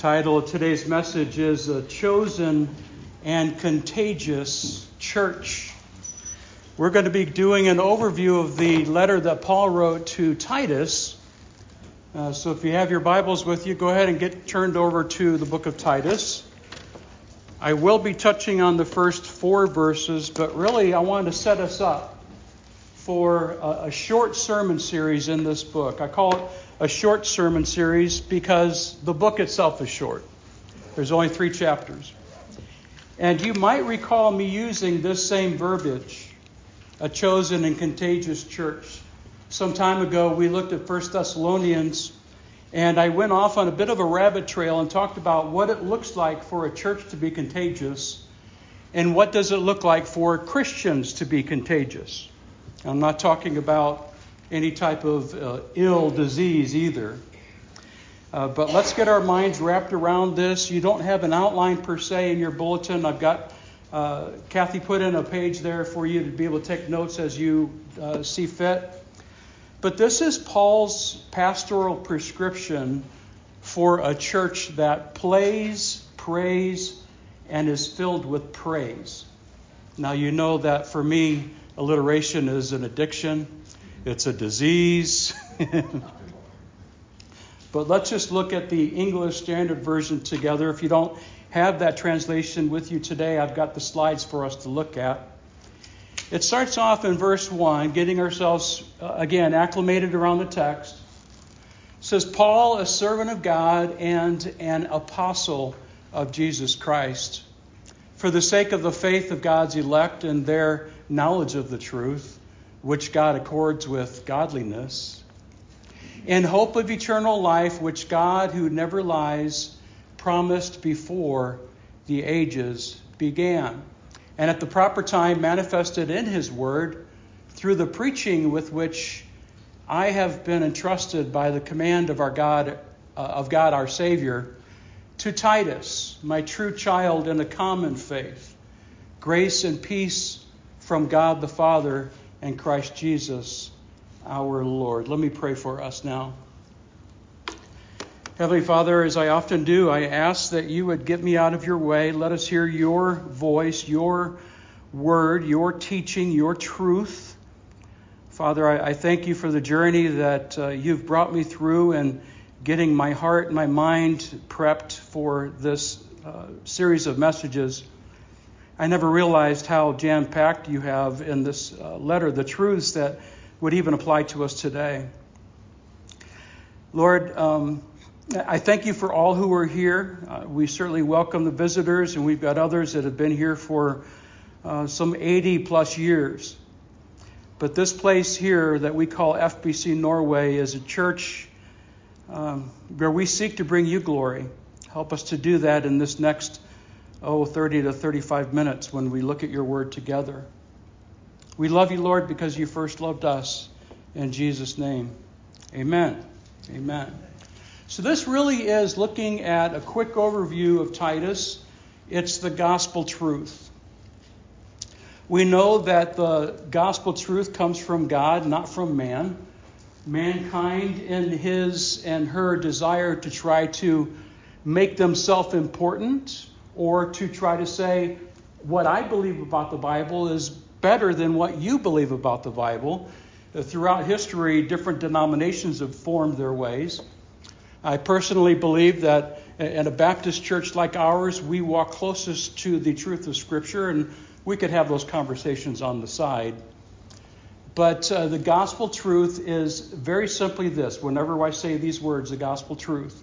title of today's message is A Chosen and Contagious Church. We're going to be doing an overview of the letter that Paul wrote to Titus. So if you have your Bibles with you, go ahead and get turned over to the book of Titus. I will be touching on the first 4 verses, but really I wanted to set us up for a short sermon series in this book. I call it a short sermon series because the book itself is short. There's only 3 chapters. And you might recall me using this same verbiage, a chosen and contagious church. Some time ago, we looked at 1 Thessalonians, and I went off on a bit of a rabbit trail and talked about what it looks like for a church to be contagious and what does it look like for Christians to be contagious. I'm not talking about any type of ill disease either. But let's get our minds wrapped around this. You don't have an outline per se in your bulletin. I've got Kathy put in a page there for you to be able to take notes as you see fit. But this is Paul's pastoral prescription for a church that plays, prays, and is filled with praise. Now, you know that for me, alliteration is an addiction. It's a disease. But let's just look at the English Standard Version together. If you don't have that translation with you today, I've got the slides for us to look at. It starts off in verse 1, getting ourselves, again, acclimated around the text. It says, Paul, a servant of God and an apostle of Jesus Christ, for the sake of the faith of God's elect and their knowledge of the truth, which God accords with godliness, in hope of eternal life, which God, who never lies, promised before the ages began, and at the proper time manifested in his word through the preaching with which I have been entrusted by the command of God our Savior, to Titus, my true child in a common faith, grace and peace from God the Father and Christ Jesus our Lord. Let me pray for us now. Heavenly Father, as I often do, I ask that you would get me out of your way. Let us hear your voice, your word, your teaching, your truth. Father, I thank you for the journey that you've brought me through and getting my heart and my mind prepped for this series of messages. I never realized how jam-packed you have in this letter, the truths that would even apply to us today. Lord, I thank you for all who are here. We certainly welcome the visitors, and we've got others that have been here for some 80 plus years. But this place here that we call FBC Norway is a church where we seek to bring you glory. Help us to do that in this next 30 to 35 minutes when we look at your word together. We love you, Lord, because you first loved us. In Jesus' name, amen. Amen. So this really is looking at a quick overview of Titus. It's the gospel truth. We know that the gospel truth comes from God, not from man. Mankind, in his and her desire to try to make them self-important, or to try to say, what I believe about the Bible is better than what you believe about the Bible. Throughout history, different denominations have formed their ways. I personally believe that in a Baptist church like ours, we walk closest to the truth of Scripture, and we could have those conversations on the side. But the gospel truth is very simply this. Whenever I say these words, the gospel truth.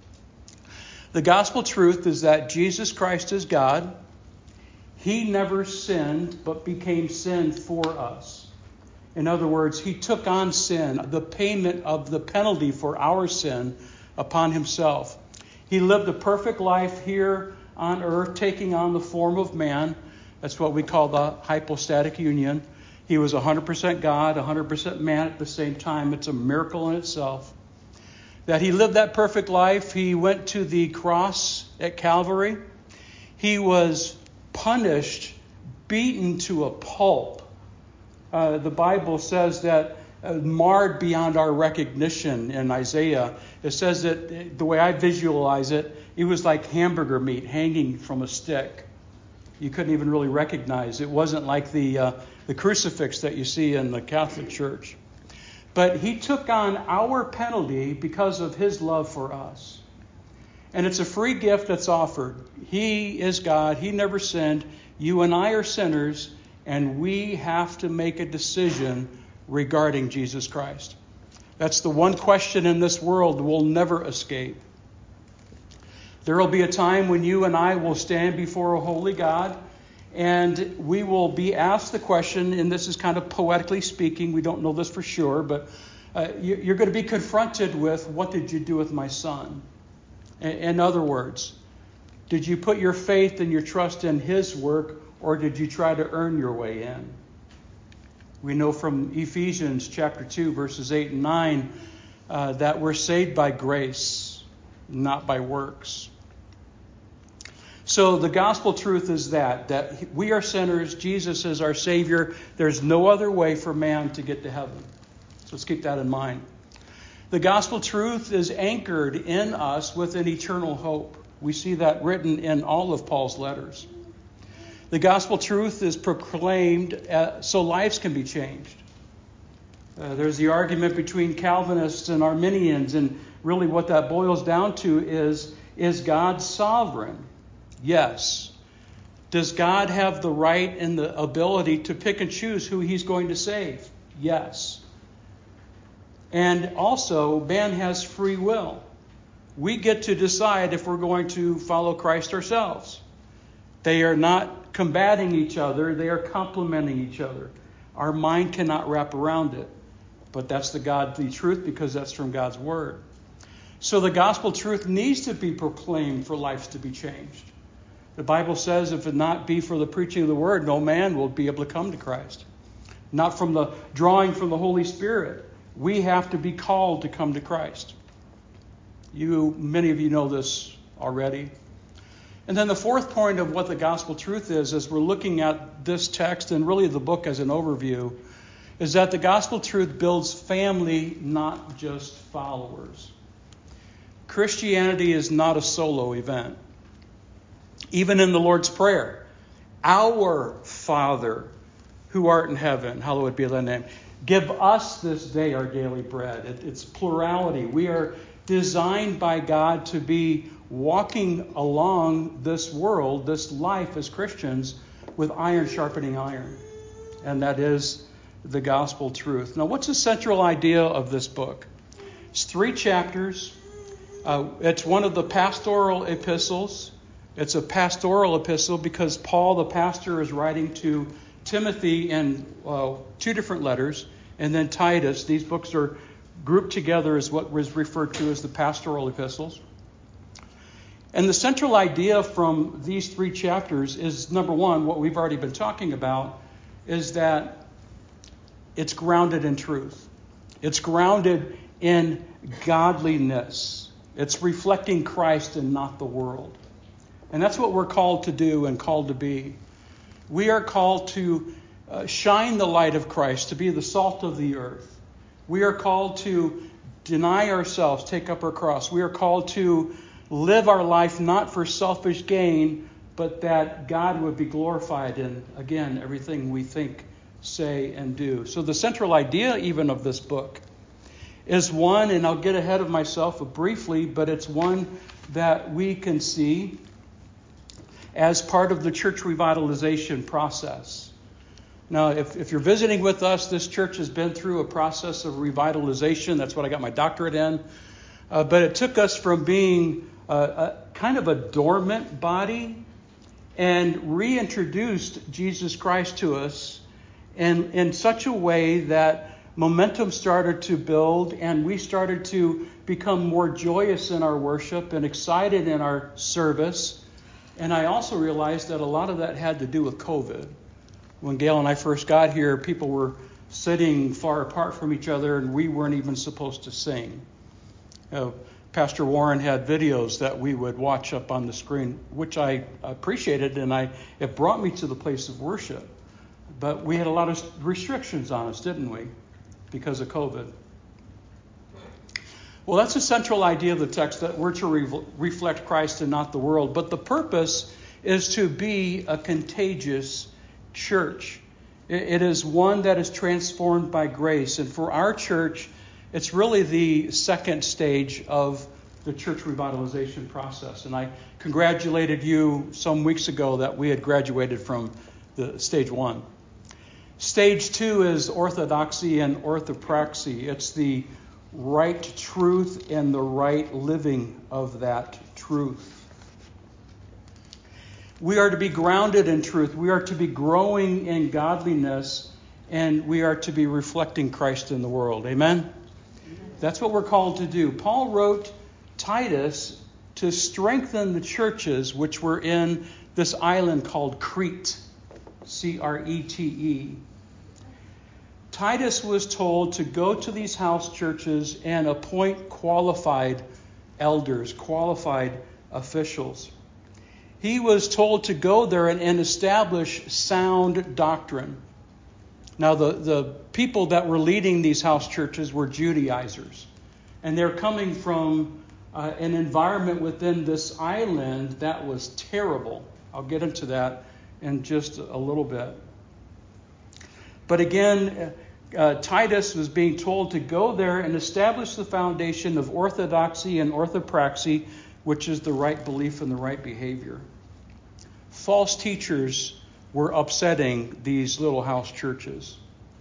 The gospel truth is that Jesus Christ is God. He never sinned, but became sin for us. In other words, he took on sin, the payment of the penalty for our sin upon himself. He lived a perfect life here on earth, taking on the form of man. That's what we call the hypostatic union. He was 100% God, 100% man at the same time. It's a miracle in itself. That he lived that perfect life. He went to the cross at Calvary. He was punished, beaten to a pulp. The Bible says that marred beyond our recognition in Isaiah. It says that, the way I visualize it, it was like hamburger meat hanging from a stick. You couldn't even really recognize. It wasn't like the crucifix that you see in the Catholic Church. But he took on our penalty because of his love for us. And it's a free gift that's offered. He is God. He never sinned. You and I are sinners, and we have to make a decision regarding Jesus Christ. That's the one question in this world we'll never escape. There will be a time when you and I will stand before a holy God, and we will be asked the question, and this is kind of poetically speaking, we don't know this for sure, but you're going to be confronted with, what did you do with my son? In other words, did you put your faith and your trust in his work, or did you try to earn your way in? We know from Ephesians chapter 2, verses 8 and 9, that we're saved by grace, not by works. So the gospel truth is that we are sinners, Jesus is our Savior. There's no other way for man to get to heaven. So let's keep that in mind. The gospel truth is anchored in us with an eternal hope. We see that written in all of Paul's letters. The gospel truth is proclaimed so lives can be changed. There's the argument between Calvinists and Arminians, and really what that boils down to is God sovereign? Yes. Does God have the right and the ability to pick and choose who he's going to save? Yes. And also, man has free will. We get to decide if we're going to follow Christ ourselves. They are not combating each other. They are complementing each other. Our mind cannot wrap around it. But that's the godly truth, because that's from God's word. So the gospel truth needs to be proclaimed for lives to be changed. The Bible says, if it not be for the preaching of the word, no man will be able to come to Christ. Not from the drawing from the Holy Spirit. We have to be called to come to Christ. Many of you know this already. And then the fourth point of what the gospel truth is, as we're looking at this text and really the book as an overview, is that the gospel truth builds family, not just followers. Christianity is not a solo event. Even in the Lord's Prayer, our Father who art in heaven, hallowed be thy name. Give us this day our daily bread. It's plurality. We are designed by God to be walking along this world, this life as Christians, with iron sharpening iron. And that is the gospel truth. Now, what's the central idea of this book? It's 3 chapters. It's one of the pastoral epistles. It's a pastoral epistle because Paul, the pastor, is writing to Timothy in 2 different letters, and then Titus. These books are grouped together as what was referred to as the pastoral epistles. And the central idea from these 3 chapters is, number one, what we've already been talking about, is that it's grounded in truth. It's grounded in godliness. It's reflecting Christ and not the world. And that's what we're called to do and called to be. We are called to shine the light of Christ, to be the salt of the earth. We are called to deny ourselves, take up our cross. We are called to live our life not for selfish gain, but that God would be glorified in, again, everything we think, say, and do. So the central idea even of this book is one, and I'll get ahead of myself briefly, but it's one that we can see as part of the church revitalization process. Now, if you're visiting with us, this church has been through a process of revitalization. That's what I got my doctorate in. But it took us from being kind of a dormant body and reintroduced Jesus Christ to us in such a way that momentum started to build, and we started to become more joyous in our worship and excited in our service. And I also realized that a lot of that had to do with COVID. When Gail and I first got here, people were sitting far apart from each other, and we weren't even supposed to sing. Pastor Warren had videos that we would watch up on the screen, which I appreciated, and it brought me to the place of worship. But we had a lot of restrictions on us, didn't we? because of COVID. Well, that's a central idea of the text, that we're to reflect Christ and not the world. But the purpose is to be a contagious church. It is one that is transformed by grace. And for our church, it's really the second stage of the church revitalization process. And I congratulated you some weeks ago that we had graduated from the stage 1. Stage 2 is orthodoxy and orthopraxy. It's the right truth and the right living of that truth. We are to be grounded in truth. We are to be growing in godliness, and we are to be reflecting Christ in the world. Amen? That's what we're called to do. Paul wrote Titus to strengthen the churches which were in this island called Crete, Crete. Titus was told to go to these house churches and appoint qualified elders, qualified officials. He was told to go there and establish sound doctrine. Now, the people that were leading these house churches were Judaizers. And they're coming from an environment within this island that was terrible. I'll get into that in just a little bit. But again, Titus was being told to go there and establish the foundation of orthodoxy and orthopraxy, which is the right belief and the right behavior. False teachers were upsetting these little house churches.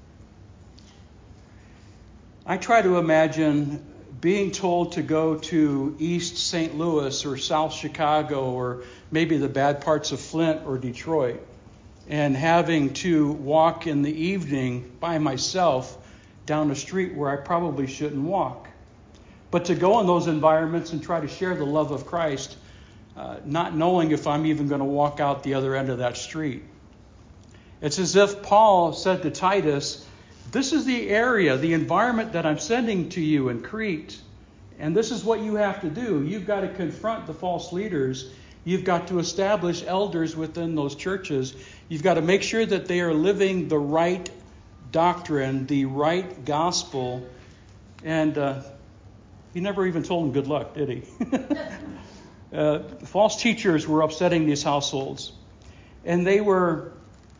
I try to imagine being told to go to East St. Louis or South Chicago or maybe the bad parts of Flint or Detroit, and having to walk in the evening by myself down a street where I probably shouldn't walk. But to go in those environments and try to share the love of Christ, not knowing if I'm even going to walk out the other end of that street. It's as if Paul said to Titus, this is the area, the environment that I'm sending to you in Crete. And this is what you have to do. You've got to confront the false leaders. You've got to establish elders within those churches. You've got to make sure that they are living the right doctrine, the right gospel. And he never even told them good luck, did he? False teachers were upsetting these households. And they were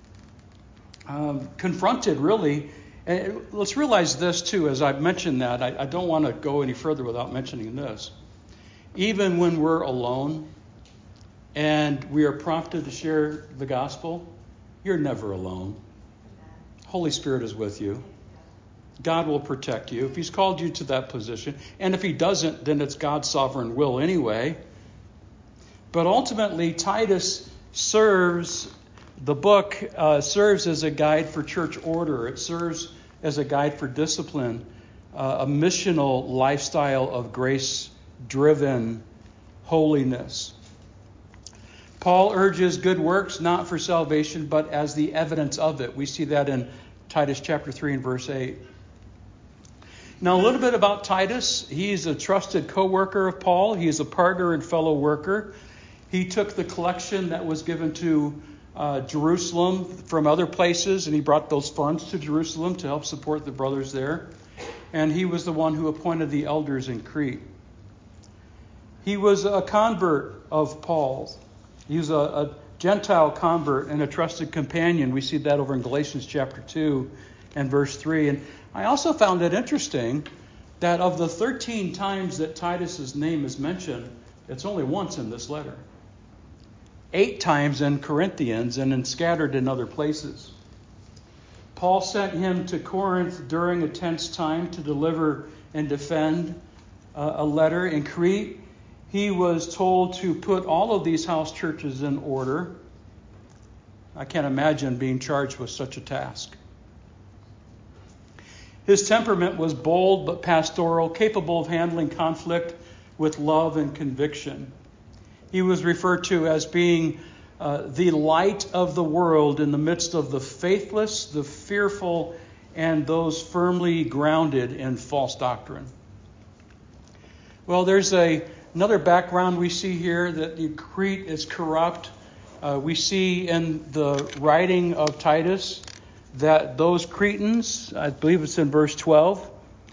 confronted, really. And let's realize this, too, as I've mentioned that. I don't want to go any further without mentioning this. Even when we're alone and we are prompted to share the gospel, you're never alone. Holy Spirit is with you. God will protect you if He's called you to that position. And if He doesn't, then it's God's sovereign will anyway. But ultimately, Titus serves as a guide for church order. It serves as a guide for discipline, a missional lifestyle of grace-driven holiness. Paul urges good works not for salvation, but as the evidence of it. We see that in Titus chapter 3 and verse 8. Now, a little bit about Titus. He's a trusted co-worker of Paul. He is a partner and fellow worker. He took the collection that was given to Jerusalem from other places, and he brought those funds to Jerusalem to help support the brothers there. And he was the one who appointed the elders in Crete. He was a convert of Paul's. He was a Gentile convert and a trusted companion. We see that over in Galatians chapter 2 and verse 3. And I also found it interesting that of the 13 times that Titus's name is mentioned, it's only once in this letter. 8 times in Corinthians and then scattered in other places. Paul sent him to Corinth during a tense time to deliver and defend a letter. In Crete, he was told to put all of these house churches in order. I can't imagine being charged with such a task. His temperament was bold but pastoral, capable of handling conflict with love and conviction. He was referred to as being the light of the world in the midst of the faithless, the fearful, and those firmly grounded in false doctrine. Well, there's another background we see here, that Crete is corrupt. We see in the writing of Titus that those Cretans, I believe it's in verse 12,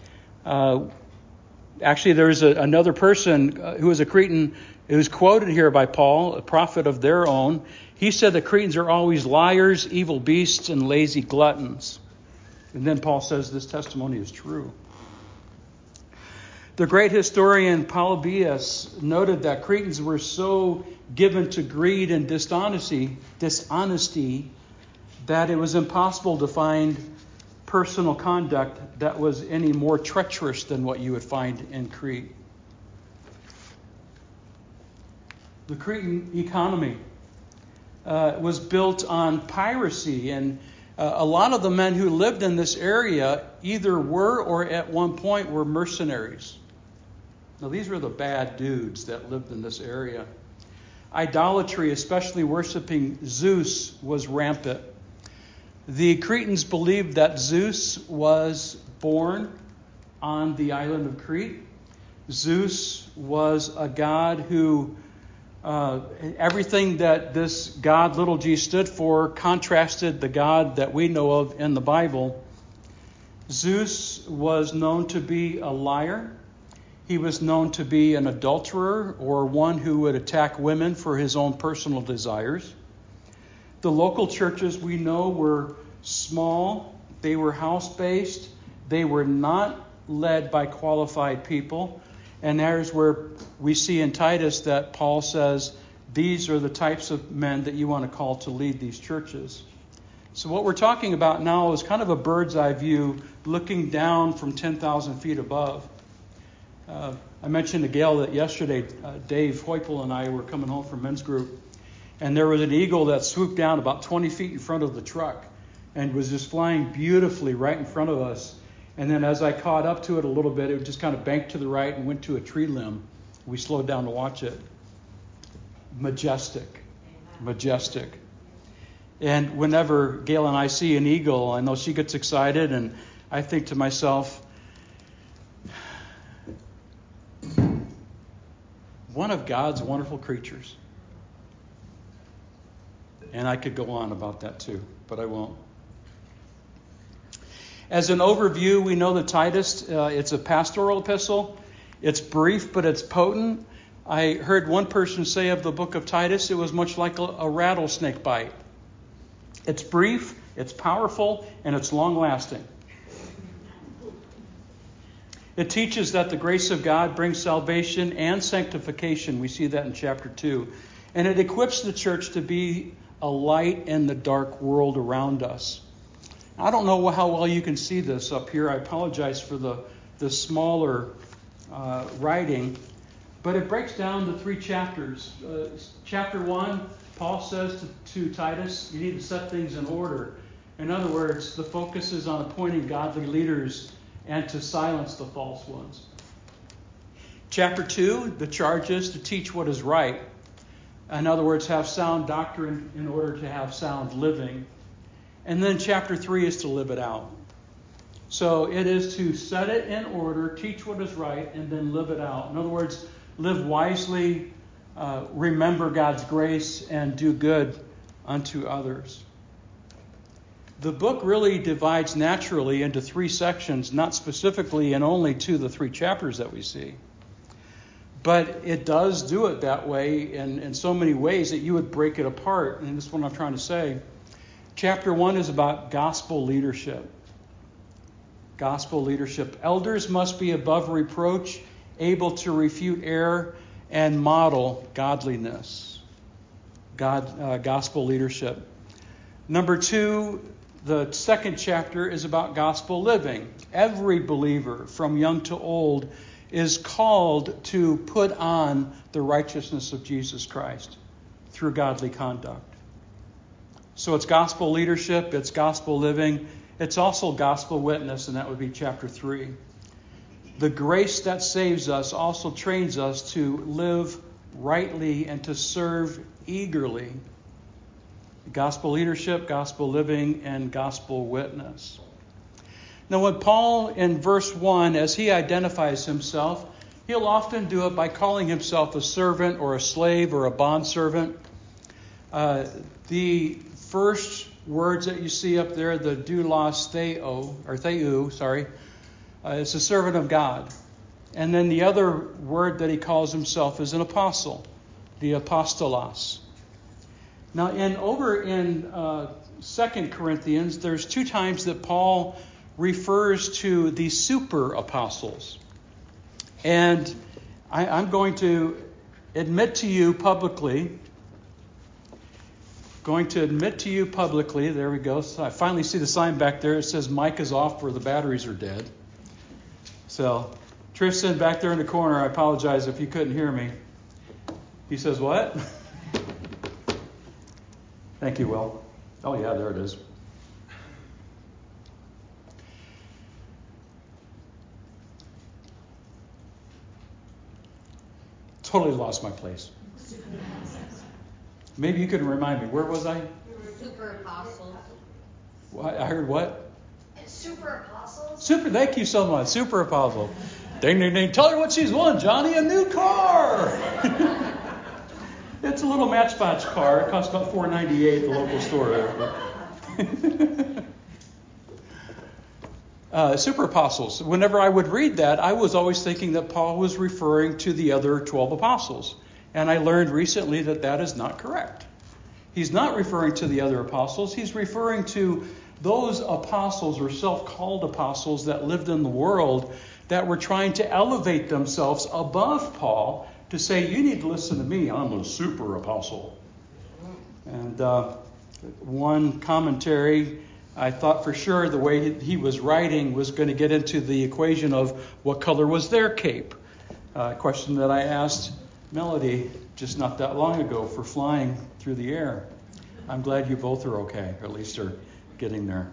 actually there's another person who is a Cretan who's quoted here by Paul, a prophet of their own. He said the Cretans are always liars, evil beasts, and lazy gluttons. And then Paul says this testimony is true. The great historian Polybius noted that Cretans were so given to greed and dishonesty that it was impossible to find personal conduct that was any more treacherous than what you would find in Crete. The Cretan economy was built on piracy, and a lot of the men who lived in this area either were or at one point were mercenaries. Now, these were the bad dudes that lived in this area. Idolatry, especially worshiping Zeus, was rampant. The Cretans believed that Zeus was born on the island of Crete. Zeus was a god who, everything that this god, little g, stood for, contrasted the God that we know of in the Bible. Zeus was known to be a liar. He was known to be an adulterer, or one who would attack women for his own personal desires. The local churches we know were small. They were house-based. They were not led by qualified people. And there's where we see in Titus that Paul says, these are the types of men that you want to call to lead these churches. So what we're talking about now is kind of a bird's eye view looking down from 10,000 feet above. I mentioned to Gail that yesterday Dave Hoypel and I were coming home from men's group, and there was an eagle that swooped down about 20 feet in front of the truck and was just flying beautifully right in front of us. And then as I caught up to it a little bit, it just kind of banked to the right and went to a tree limb. We slowed down to watch it. Majestic. And whenever Gail and I see an eagle, I know she gets excited, and I think to myself, one of God's wonderful creatures. And I could go on about that too, but I won't. As an overview, we know that Titus, it's a pastoral epistle. It's brief, but it's potent. I heard one person say of the book of Titus, it was much like a rattlesnake bite. It's brief, it's powerful, and it's long-lasting. It teaches that the grace of God brings salvation and sanctification. We see that in chapter 2. And it equips the church to be a light in the dark world around us. I don't know how well you can see this up here. I apologize for the smaller writing. But it breaks down to 3 chapters. Chapter 1, Paul says to Titus, you need to set things in order. In other words, the focus is on appointing godly leaders and to silence the false ones. Chapter 2, the charge is to teach what is right. In other words, have sound doctrine in order to have sound living. And then chapter 3 is to live it out. So it is to set it in order, teach what is right, and then live it out. In other words, live wisely, remember God's grace, and do good unto others. The book really divides naturally into 3 sections, not specifically and only to the 3 chapters that we see. But it does do it that way in so many ways that you would break it apart. And this is what I'm trying to say. Chapter 1 is about gospel leadership. Gospel leadership. Elders must be above reproach, able to refute error, and model godliness. Gospel leadership. Number 2, the second chapter is about gospel living. Every believer, from young to old, is called to put on the righteousness of Jesus Christ through godly conduct. So it's gospel leadership, it's gospel living, it's also gospel witness, and that would be chapter 3. The grace that saves us also trains us to live rightly and to serve eagerly. Gospel leadership, gospel living, and gospel witness. Now, when Paul, in verse 1, as he identifies himself, he'll often do it by calling himself a servant or a slave or a bondservant. The first words that you see up there, the doulos theou, is a servant of God. And then the other word that he calls himself is an apostle, the apostolos. Now, over in 2 Corinthians, there's 2 times that Paul refers to the super apostles. And I'm going to admit to you publicly, there we go. So I finally see the sign back there. It says mic is off where the batteries are dead. So Tristan back there in the corner, I apologize if you couldn't hear me. He says, what? Thank you, Will. Oh, yeah, there it is. Totally lost my place. Maybe you can remind me. Where was I? Super apostles. I heard what? Super apostles. Thank you so much. Super apostle. Ding, ding, ding. Tell her what she's won, Johnny. A new car. It's a little Matchbox car. It costs about $4.98 at the local store. Super apostles. Whenever I would read that, I was always thinking that Paul was referring to the other 12 apostles. And I learned recently that that is not correct. He's not referring to the other apostles. He's referring to those apostles or self-called apostles that lived in the world that were trying to elevate themselves above Paul to say, you need to listen to me. I'm a super apostle. And one commentary, I thought for sure the way he was writing was going to get into the equation of what color was their cape. A question that I asked Melody just not that long ago for flying through the air. I'm glad you both are okay, or at least are getting there.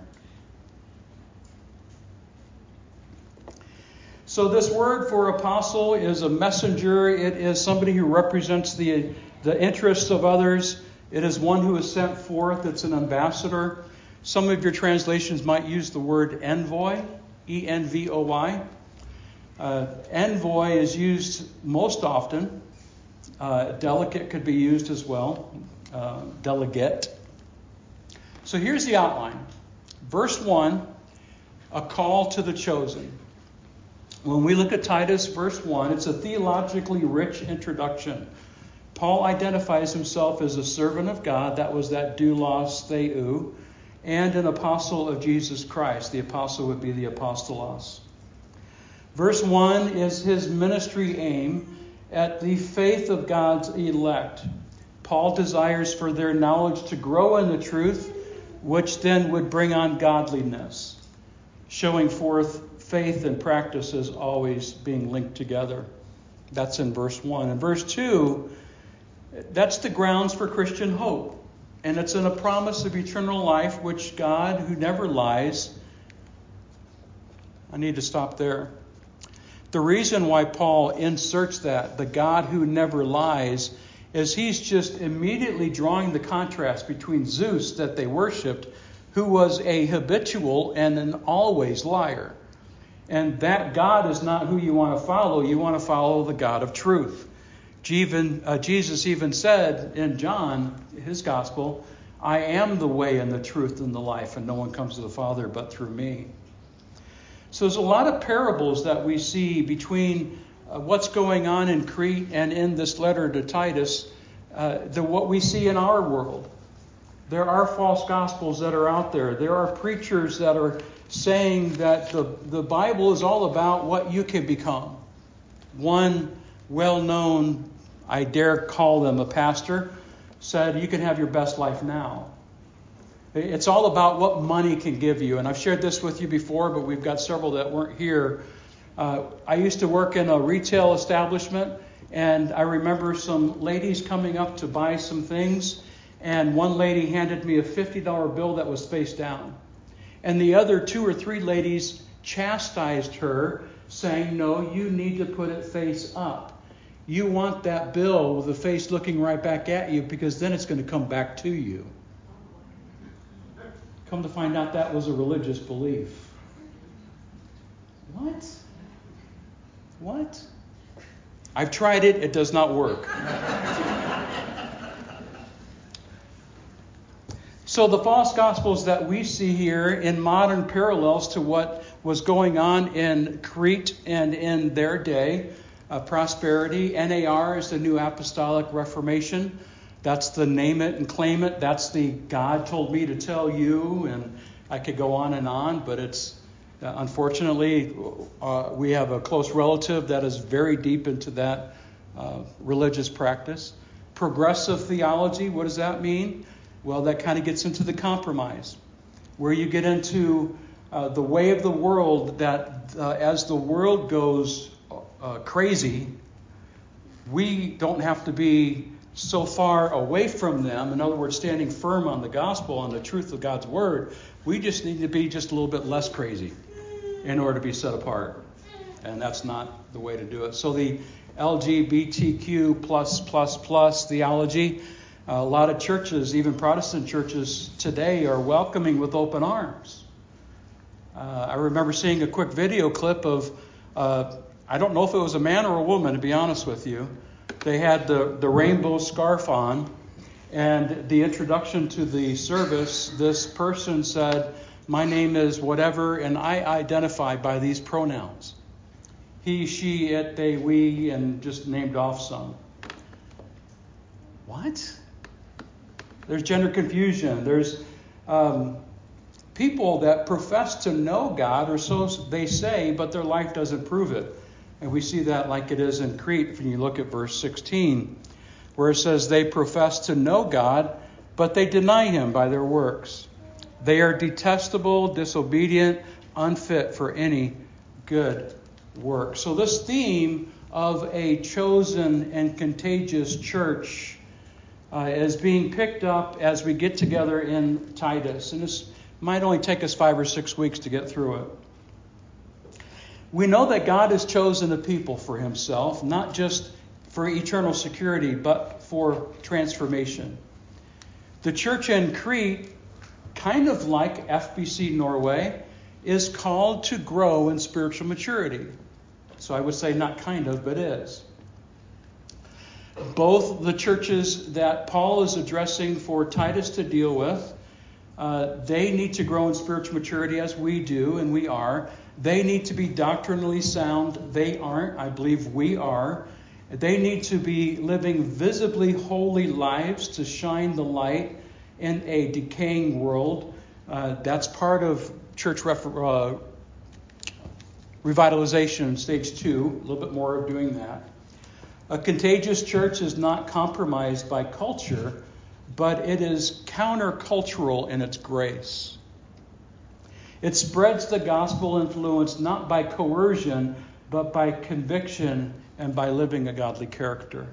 So this word for apostle is a messenger. It is somebody who represents the interests of others. It is one who is sent forth. It's an ambassador. Some of your translations might use the word envoy, E-N-V-O-Y. Envoy is used most often. Delegate could be used as well. Delegate. So here's the outline. Verse 1, a call to the chosen. When we look at Titus, verse 1, it's a theologically rich introduction. Paul identifies himself as a servant of God. That was that doulos theou. And an apostle of Jesus Christ. The apostle would be the apostolos. Verse 1 is his ministry aim at the faith of God's elect. Paul desires for their knowledge to grow in the truth, which then would bring on godliness, showing forth faith and practice as always being linked together. That's in verse 1. In verse 2, that's the grounds for Christian hope. And it's in a promise of eternal life, which God, who never lies. I need to stop there. The reason why Paul inserts that, the God who never lies, is he's just immediately drawing the contrast between Zeus that they worshipped, who was a habitual and an always liar. And that God is not who you want to follow. You want to follow the God of truth. Jesus even said in John, his gospel, I am the way and the truth and the life, and no one comes to the Father but through me. So there's a lot of parables that we see between what's going on in Crete and in this letter to Titus, what we see in our world. There are false gospels that are out there. There are preachers that are saying that the Bible is all about what you can become. One well-known, I dare call them a pastor, said you can have your best life now. It's all about what money can give you. And I've shared this with you before, but we've got several that weren't here. I used to work in a retail establishment, and I remember some ladies coming up to buy some things, and one lady handed me a $50 bill that was face down. And the other 2 or 3 ladies chastised her, saying, no, you need to put it face up. You want that bill with the face looking right back at you, because then it's going to come back to you. Come to find out that was a religious belief. What? I've tried it. It does not work. So the false gospels that we see here in modern parallels to what was going on in Crete and in their day, prosperity, NAR is the New Apostolic Reformation. That's the name it and claim it. That's the God told me to tell you, and I could go on, but it's unfortunately we have a close relative that is very deep into that religious practice. Progressive theology, what does that mean? Well, that kind of gets into the compromise, where you get into the way of the world that as the world goes crazy, we don't have to be so far away from them. In other words, standing firm on the gospel and the truth of God's word. We just need to be just a little bit less crazy in order to be set apart. And that's not the way to do it. So the LGBTQ++ theology, a lot of churches, even Protestant churches today, are welcoming with open arms. I remember seeing a quick video clip of, I don't know if it was a man or a woman, to be honest with you. They had the rainbow scarf on, and the introduction to the service, this person said, "My name is whatever, and I identify by these pronouns. He, she, it, they, we," and just named off some. What? There's gender confusion. There's people that profess to know God, or so they say, but their life doesn't prove it. And we see that like it is in Crete when you look at verse 16, where it says they profess to know God, but they deny him by their works. They are detestable, disobedient, unfit for any good work. So this theme of a chosen and contagious church is being picked up as we get together in Titus. And this might only take us 5 or 6 weeks to get through it. We know that God has chosen a people for himself, not just for eternal security, but for transformation. The church in Crete, kind of like FBC Norway, is called to grow in spiritual maturity. So I would say not kind of, but is. Both the churches that Paul is addressing for Titus to deal with, they need to grow in spiritual maturity as we do, and we are. They need to be doctrinally sound. They aren't. I believe we are. They need to be living visibly holy lives to shine the light in a decaying world. That's part of church revitalization, stage 2, a little bit more of doing that. A contagious church is not compromised by culture, but it is countercultural in its grace. It spreads the gospel influence not by coercion, but by conviction and by living a godly character.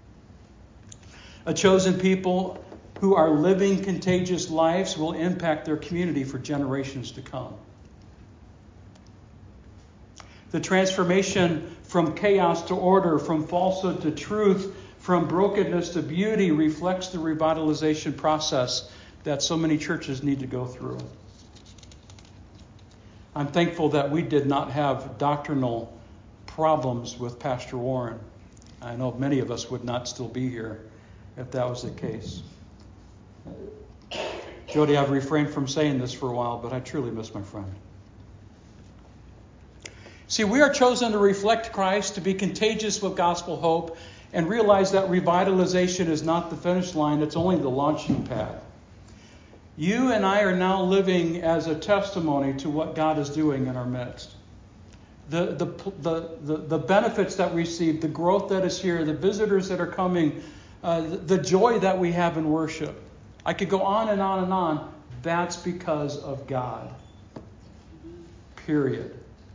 A chosen people who are living contagious lives will impact their community for generations to come. The transformation from chaos to order, from falsehood to truth, from brokenness to beauty reflects the revitalization process that so many churches need to go through. I'm thankful that we did not have doctrinal problems with Pastor Warren. I know many of us would not still be here if that was the case. Jody, I've refrained from saying this for a while, but I truly miss my friend. See, we are chosen to reflect Christ, to be contagious with gospel hope, and realize that revitalization is not the finish line, it's only the launching pad. You and I are now living as a testimony to what God is doing in our midst. The benefits that we receive, the growth that is here, the visitors that are coming, the joy that we have in worship. I could go on and on and on. That's because of God. Period.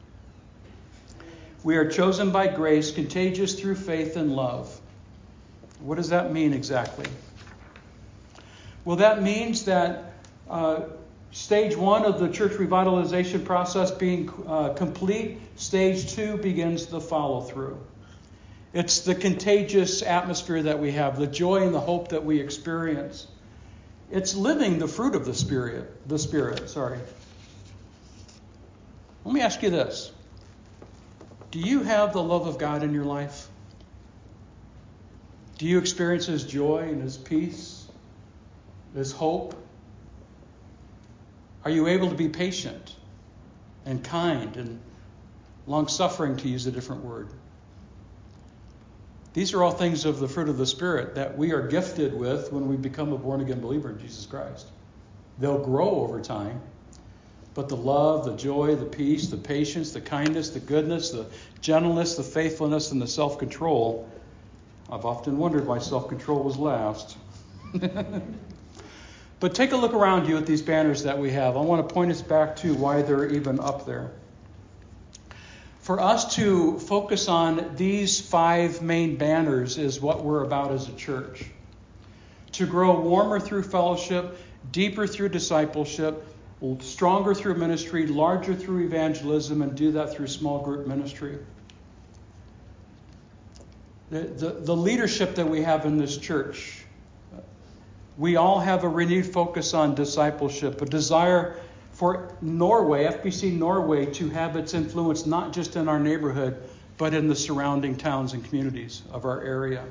We are chosen by grace, contagious through faith and love. What does that mean exactly? Well, that means that stage 1 of the church revitalization process being complete, stage 2 begins the follow-through. It's the contagious atmosphere that we have, the joy and the hope that we experience. It's living the fruit of the Spirit. Let me ask you this. Do you have the love of God in your life? Do you experience His joy and His peace, His hope? Are you able to be patient and kind and long-suffering, to use a different word? These are all things of the fruit of the Spirit that we are gifted with when we become a born-again believer in Jesus Christ. They'll grow over time, but the love, the joy, the peace, the patience, the kindness, the goodness, the gentleness, the faithfulness, and the self-control. I've often wondered why self-control was last. But take a look around you at these banners that we have. I want to point us back to why they're even up there. For us to focus on these 5 main banners is what we're about as a church. To grow warmer through fellowship, deeper through discipleship, stronger through ministry, larger through evangelism, and do that through small group ministry. The leadership that we have in this church, we all have a renewed focus on discipleship, a desire for Norway, FBC Norway, to have its influence not just in our neighborhood, but in the surrounding towns and communities of our area.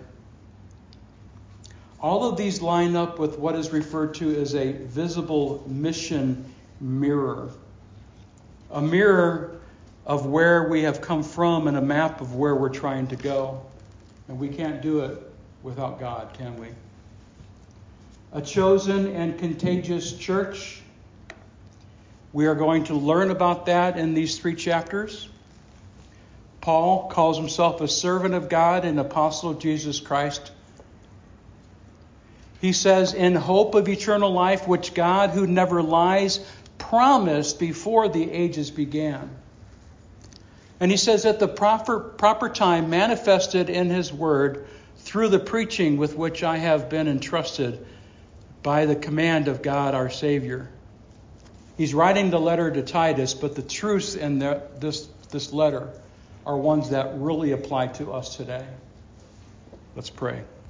All of these line up with what is referred to as a visible mission mirror. A mirror of where we have come from and a map of where we're trying to go. And we can't do it without God, can we? A chosen and contagious church. We are going to learn about that in these 3 chapters. Paul calls himself a servant of God and apostle of Jesus Christ. He says, in hope of eternal life, which God, who never lies, promised before the ages began. And he says, at the proper time, manifested in his word through the preaching with which I have been entrusted by the command of God our Savior. He's writing the letter to Titus, but the truths in this letter are ones that really apply to us today. Let's pray.